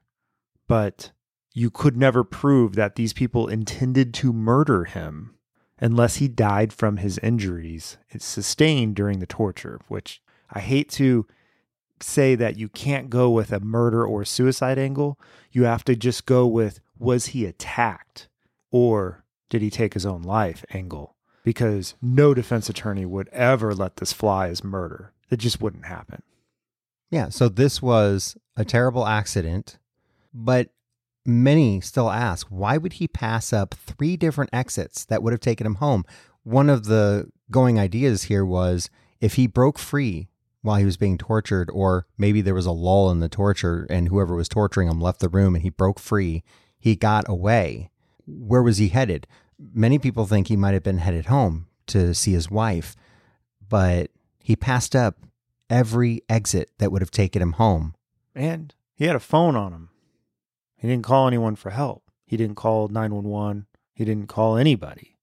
But you could never prove that these people intended to murder him unless he died from his injuries it's sustained during the torture, which I hate to say that you can't go with a murder or suicide angle. You have to just go with, was he attacked or did he take his own life angle? Because no defense attorney would ever let this fly as murder. It just wouldn't happen. Yeah, so this was a terrible accident, but many still ask, why would he pass up three different exits that would have taken him home? One of the going ideas here was if he broke free while he was being tortured, or maybe there was a lull in the torture and whoever was torturing him left the room and he broke free, he got away. Where was he headed? Many people think he might have been headed home to see his wife, but he passed up every exit that would have taken him home. And he had a phone on him. He didn't call anyone for help. He didn't call nine one one. He didn't call anybody.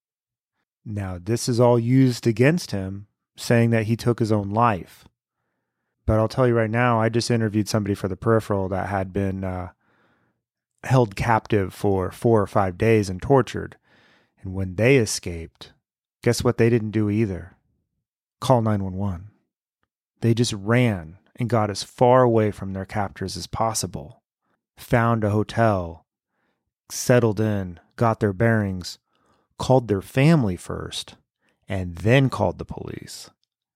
Now, this is all used against him, saying that he took his own life. But I'll tell you right now, I just interviewed somebody for the Peripheral that had been uh, held captive for four or five days and tortured. And when they escaped, guess what they didn't do either? Call nine one one. They just ran and got as far away from their captors as possible. Found a hotel, settled in, got their bearings, called their family first, and then called the police.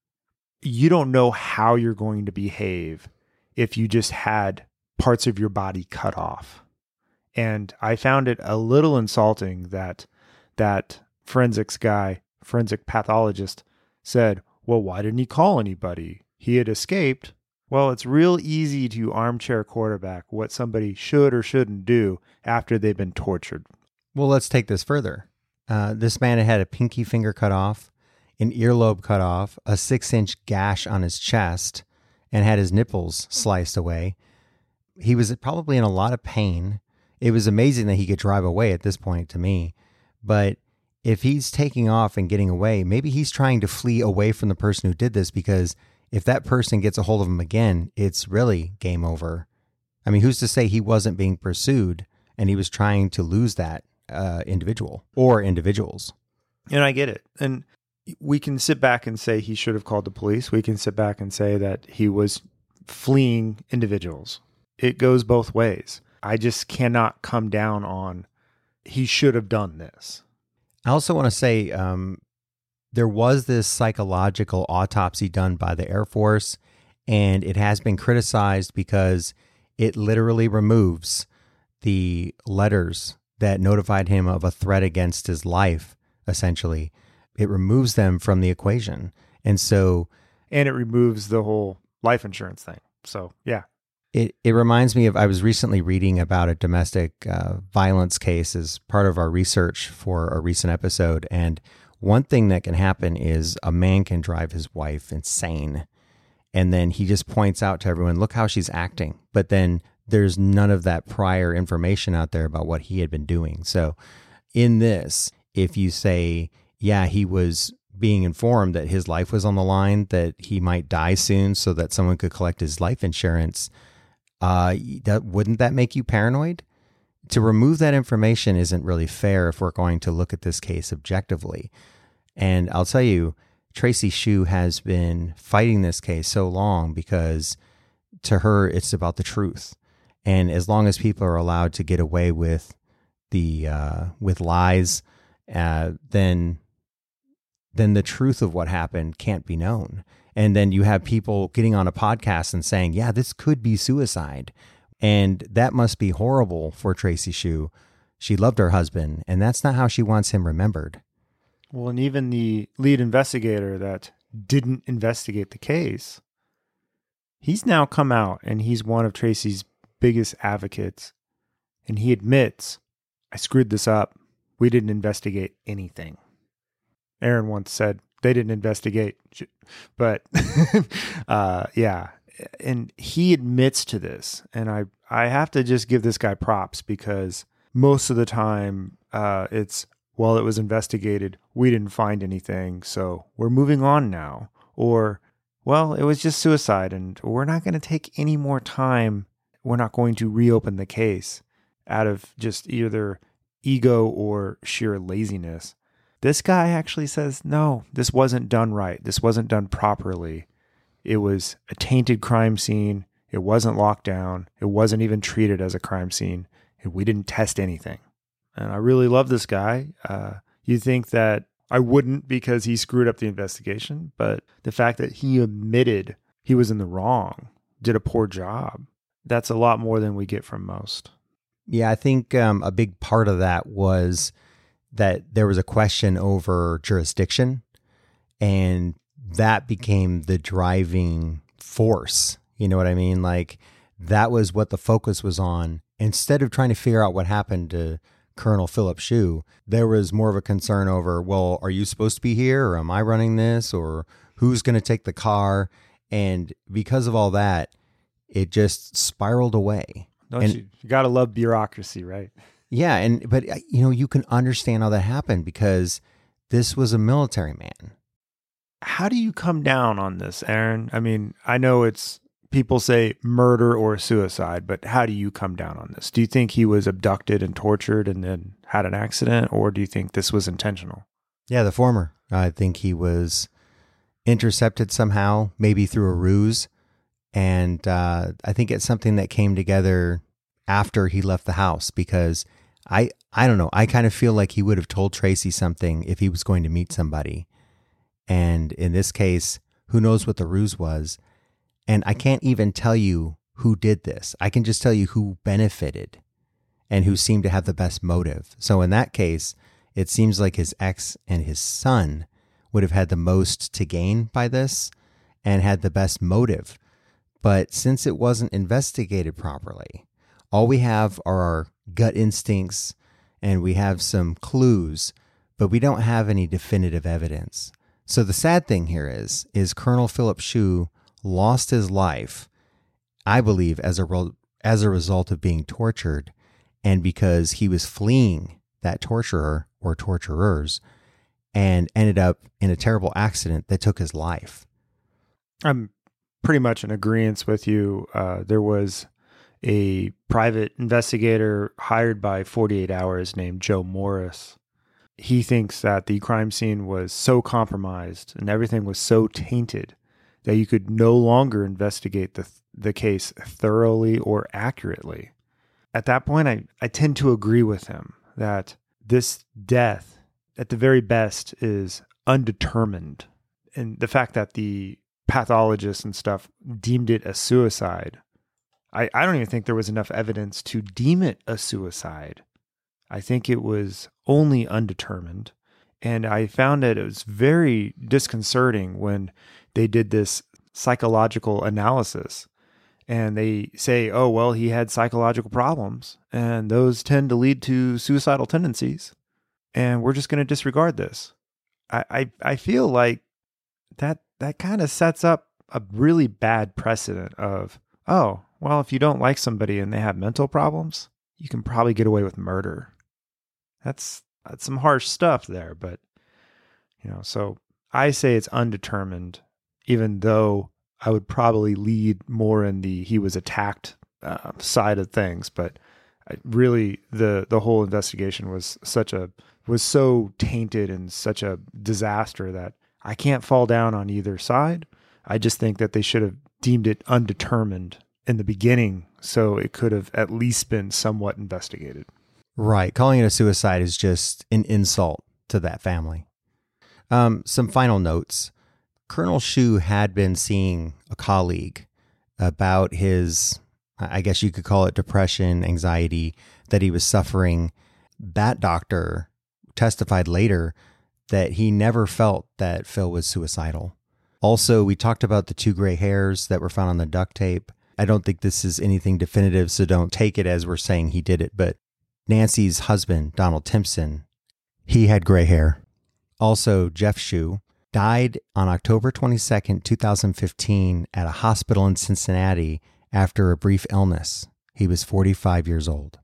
You don't know how you're going to behave if you just had parts of your body cut off. And I found it a little insulting that that forensics guy, forensic pathologist, said, well, why didn't he call anybody? He had escaped. Well, it's real easy to armchair quarterback what somebody should or shouldn't do after they've been tortured. Well, let's take this further. Uh, this man had a pinky finger cut off, an earlobe cut off, a six-inch gash on his chest, and had his nipples sliced away. He was probably in a lot of pain. It was amazing that he could drive away at this point to me. But if he's taking off and getting away, maybe he's trying to flee away from the person who did this, because if that person gets a hold of him again, it's really game over. I mean, who's to say he wasn't being pursued and he was trying to lose that uh, individual or individuals? And I get it. And we can sit back and say he should have called the police. We can sit back and say that he was fleeing individuals. It goes both ways. I just cannot come down on he should have done this. I also want to say um, there was this psychological autopsy done by the Air Force, and it has been criticized because it literally removes the letters that notified him of a threat against his life, essentially. It removes them from the equation. And so... And it removes the whole life insurance thing. So, yeah. It it reminds me of, I was recently reading about a domestic uh, violence case as part of our research for a recent episode. And one thing that can happen is a man can drive his wife insane. And then he just points out to everyone, look how she's acting. But then there's none of that prior information out there about what he had been doing. So in this, if you say, yeah, he was being informed that his life was on the line, that he might die soon so that someone could collect his life insurance, uh, that, wouldn't that make you paranoid? To remove that information isn't really fair if we're going to look at this case objectively. And I'll tell you, Tracy Shu has been fighting this case so long because to her, it's about the truth. And as long as people are allowed to get away with the uh, with lies, uh, then then the truth of what happened can't be known. And then you have people getting on a podcast and saying, yeah, this could be suicide. And that must be horrible for Tracy Shu. She loved her husband, and that's not how she wants him remembered. Well, and even the lead investigator that didn't investigate the case, he's now come out and he's one of Tracy's biggest advocates. And he admits, I screwed this up. We didn't investigate anything. Aaron once said they didn't investigate, but uh, yeah. And he admits to this. And I, I have to just give this guy props because most of the time uh, it's, well, it was investigated. We didn't find anything. So we're moving on now. Or, well, it was just suicide and we're not going to take any more time. We're not going to reopen the case out of just either ego or sheer laziness. This guy actually says, no, this wasn't done right. This wasn't done properly. It was a tainted crime scene. It wasn't locked down. It wasn't even treated as a crime scene. And we didn't test anything. And I really love this guy. Uh, you think that I wouldn't because he screwed up the investigation, but the fact that he admitted he was in the wrong, did a poor job, that's a lot more than we get from most. Yeah, I think um, a big part of that was that there was a question over jurisdiction, and that became the driving force. You know what I mean? Like, that was what the focus was on. Instead of trying to figure out what happened to Colonel Philip Shu, there was more of a concern over, well, are you supposed to be here, or am I running this, or who's going to take the car? And because of all that, it just spiraled away. Don't and, you? You got to love bureaucracy, right? Yeah. And, but you know, you can understand how that happened because this was a military man. How do you come down on this, Aaron? I mean, I know it's people say murder or suicide, but how do you come down on this? Do you think he was abducted and tortured and then had an accident, or do you think this was intentional? Yeah, the former. I think he was intercepted somehow, maybe through a ruse. And uh, I think it's something that came together after he left the house because I, I don't know, I kind of feel like he would have told Tracy something if he was going to meet somebody. And in this case, who knows what the ruse was. And I can't even tell you who did this. I can just tell you who benefited and who seemed to have the best motive. So in that case, it seems like his ex and his son would have had the most to gain by this and had the best motive. But since it wasn't investigated properly, all we have are our gut instincts and we have some clues, but we don't have any definitive evidence. So the sad thing here is, is Colonel Philip Shu lost his life, I believe, as a re- as a result of being tortured, and because he was fleeing that torturer or torturers, and ended up in a terrible accident that took his life. I'm pretty much in agreement with you. Uh, there was a private investigator hired by forty-eight hours named Joe Morris. He thinks that the crime scene was so compromised and everything was so tainted that you could no longer investigate the the case thoroughly or accurately. At that point, I, I tend to agree with him that this death, at the very best, is undetermined. And the fact that the pathologists and stuff deemed it a suicide, I, I don't even think there was enough evidence to deem it a suicide. I think it was only undetermined. And I found that it was very disconcerting when they did this psychological analysis. And they say, oh, well, he had psychological problems, and those tend to lead to suicidal tendencies. And we're just going to disregard this. I, I, I feel like that that kind of sets up a really bad precedent of, oh, well, if you don't like somebody and they have mental problems, you can probably get away with murder. That's that's some harsh stuff there, but, you know, so I say it's undetermined, even though I would probably lead more in the he was attacked uh, side of things. But I really, the the whole investigation was such a was so tainted and such a disaster that I can't fall down on either side. I just think that they should have deemed it undetermined in the beginning, so it could have at least been somewhat investigated. Right. Calling it a suicide is just an insult to that family. Um, some final notes. Colonel Shu had been seeing a colleague about his, I guess you could call it depression, anxiety that he was suffering. That doctor testified later that he never felt that Phil was suicidal. Also, we talked about the two gray hairs that were found on the duct tape. I don't think this is anything definitive, so don't take it as we're saying he did it, but Nancy's husband, Donald Timpson, he had gray hair. Also, Jeff Shu died on October twenty-second, twenty fifteen at a hospital in Cincinnati after a brief illness. He was forty-five years old.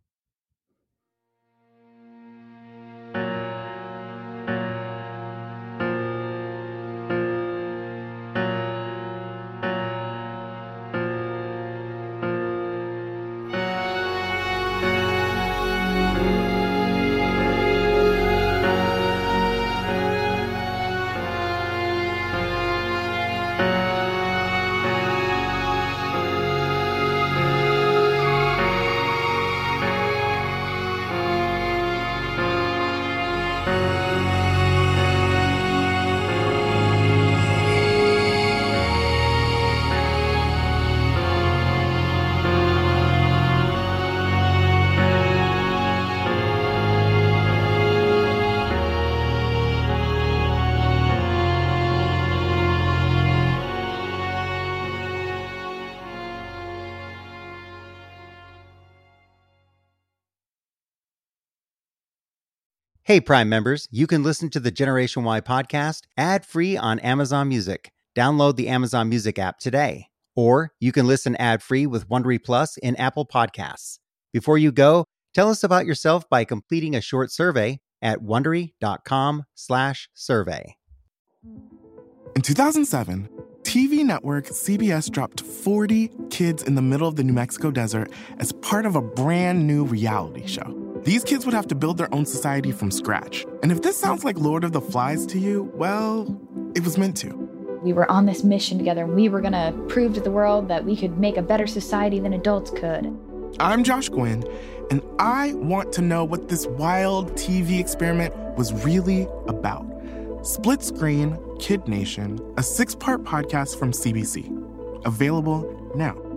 Hey, Prime members, you can listen to the Generation Y podcast ad-free on Amazon Music. Download the Amazon Music app today. Or you can listen ad-free with Wondery Plus in Apple Podcasts. Before you go, tell us about yourself by completing a short survey at Wondery.com slash survey. In two thousand seven, T V network C B S dropped forty kids in the middle of the New Mexico desert as part of a brand new reality show. These kids would have to build their own society from scratch. And if this sounds like Lord of the Flies to you, well, it was meant to. We were on this mission together, and we were going to prove to the world that we could make a better society than adults could. I'm Josh Gwynn, and I want to know what this wild T V experiment was really about. Split Screen, Kid Nation, a six-part podcast from C B C. Available now.